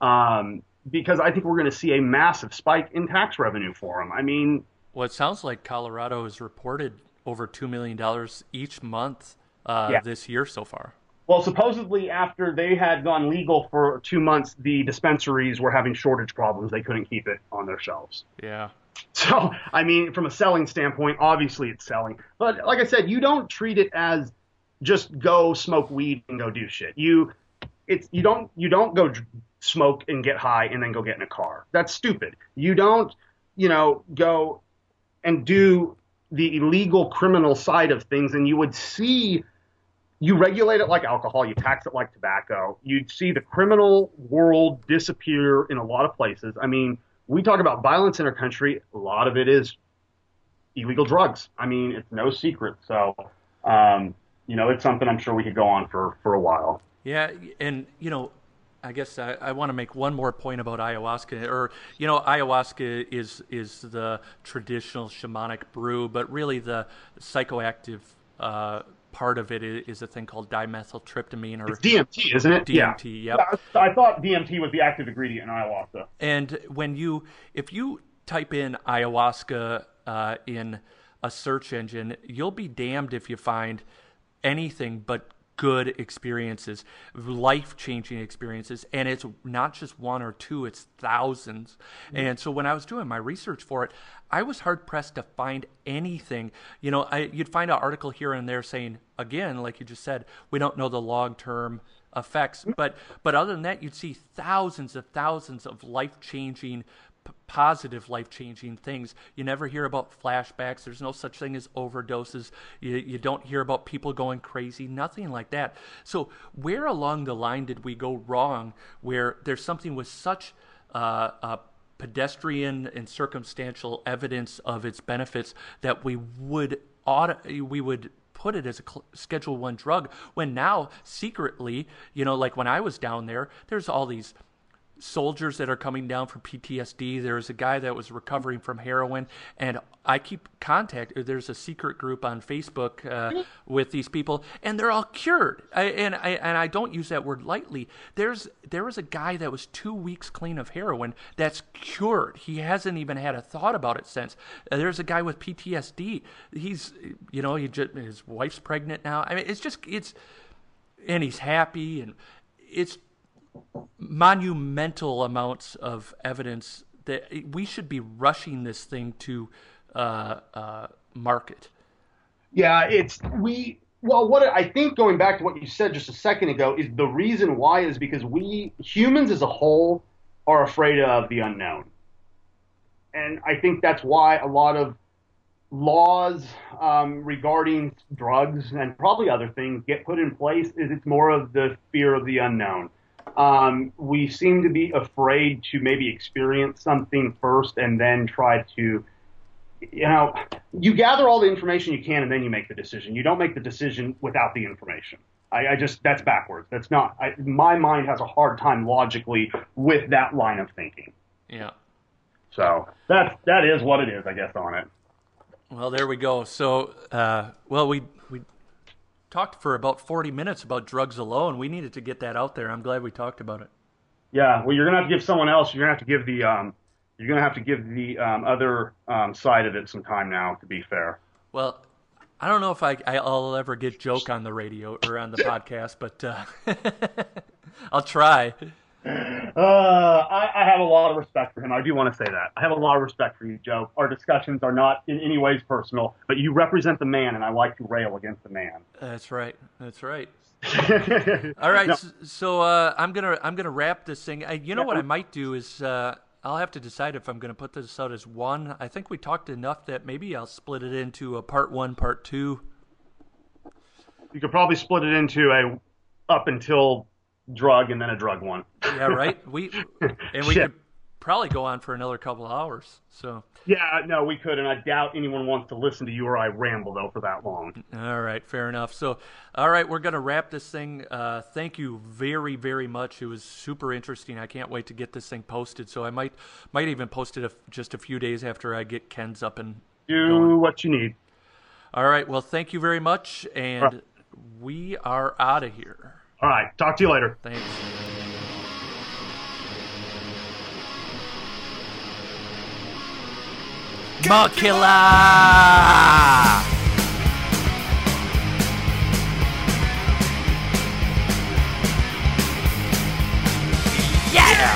um, because I think we're going to see a massive spike in tax revenue for them. I mean. Well, it sounds like Colorado has reported over two million dollars each month uh, yeah. this year so far. Well, supposedly after they had gone legal for two months, the dispensaries were having shortage problems. They couldn't keep it on their shelves. Yeah. So, I mean, from a selling standpoint, obviously it's selling. But like I said, you don't treat it as just go smoke weed and go do shit. You it's you don't you don't go smoke and get high and then go get in a car. That's stupid. You don't, you know, go and do the illegal criminal side of things, and you would see, you regulate it like alcohol, you tax it like tobacco, you'd see the criminal world disappear in a lot of places. I mean, we talk about violence in our country, a lot of it is illegal drugs. I mean, it's no secret. So, um, you know, it's something I'm sure we could go on for, for a while. Yeah, and, you know, I guess I, I want to make one more point about ayahuasca. Or, you know, ayahuasca is is the traditional shamanic brew, but really the psychoactive uh, part of it is, is a thing called dimethyltryptamine, or it's D M T, isn't it? D M T, yeah. Yep. Yeah, I thought D M T was the active ingredient in ayahuasca. And when you, if you type in ayahuasca uh, in a search engine, you'll be damned if you find anything but good experiences, life-changing experiences, and it's not just one or two, it's thousands. Mm-hmm. And so when I was doing my research for it, I was hard-pressed to find anything. You know, I, you'd find an article here and there saying, again, like you just said, we don't know the long-term effects, but but other than that, you'd see thousands of thousands of life-changing, p- positive life-changing things. You never hear about flashbacks. There's no such thing as overdoses. You, you don't hear about people going crazy, nothing like that. So where along the line did we go wrong, where there's something with such uh, uh, pedestrian and circumstantial evidence of its benefits that we would ought, we would put it as a Schedule One drug, when now secretly, you know, like when I was down there, there's all these soldiers that are coming down from P T S D. There's a guy that was recovering from heroin, and I keep contact. There's a secret group on Facebook uh, with these people, and they're all cured. I, and I and I don't use that word lightly. There's there was a guy that was two weeks clean of heroin that's cured. He hasn't even had a thought about it since. Uh, there's a guy with P T S D. He's you know he just, his wife's pregnant now. I mean, it's just it's and he's happy, and it's monumental amounts of evidence that we should be rushing this thing to uh, uh, market. Yeah, it's we. Well, what I think, going back to what you said just a second ago, is the reason why is because we humans as a whole are afraid of the unknown, and I think that's why a lot of laws um, regarding drugs and probably other things get put in place. Is it's more of the fear of the unknown. Um, we seem to be afraid to maybe experience something first and then try to, you know, you gather all the information you can and then you make the decision. You don't make the decision without the information. I, I just, that's backwards. That's not, I, my mind has a hard time logically with that line of thinking. Yeah. So that's, that is what it is, I guess, on it. Well, there we go. So, uh, well, we, we, talked for about forty minutes about drugs alone. We needed to get that out there. I'm glad we talked about it. Yeah, well, you're gonna have to give someone else. You're gonna have to give the um, you're gonna have to give the um, other um, side of it some time now. To be fair. Well, I don't know if I I'll ever get joke on the radio or on the podcast, but uh, I'll try. Uh, I, I have a lot of respect for him. I do want to say that. I have a lot of respect for you, Joe. Our discussions are not in any ways personal, but you represent the man, and I like to rail against the man. That's right. That's right. All right. No. So, so uh, I'm gonna I'm gonna wrap this thing. I, you know yeah. what I might do is uh, I'll have to decide if I'm gonna put this out as one. I think we talked enough that maybe I'll split it into a part one, part two. You could probably split it into a up until drug and then a drug one. Yeah, right. We and we Shit. could probably go on for another couple of hours. So yeah, no, we could, and I doubt anyone wants to listen to you or I ramble though for that long. All right, fair enough. So, all right, we're gonna wrap this thing. Uh, thank you very, very much. It was super interesting. I can't wait to get this thing posted. So I might might even post it a, just a few days after I get Ken's up and do going. What you need. All right. Well, thank you very much, and right. we are out of here. All right. Talk to you later. Thanks. Makilla! Yeah!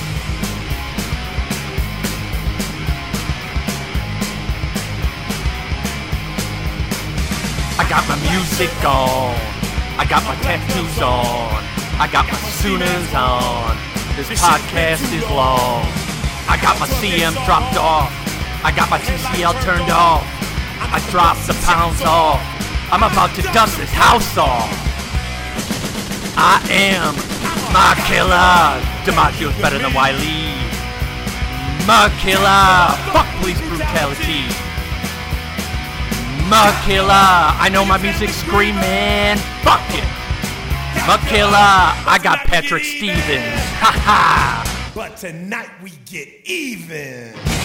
I got my music on. I got my tattoos on. I got my Sooners on. This podcast is long. I got my C M dropped off. I got my T C L turned off. I dropped the pounds off. I'm about to dust this house off. I am Makilla. DiMaggio's better than Wiley. Makilla. Fuck police brutality. Makilla. I know my music's screaming. Fuck it. Makilla. I got Patrick Stevens. Ha ha. But tonight we get even.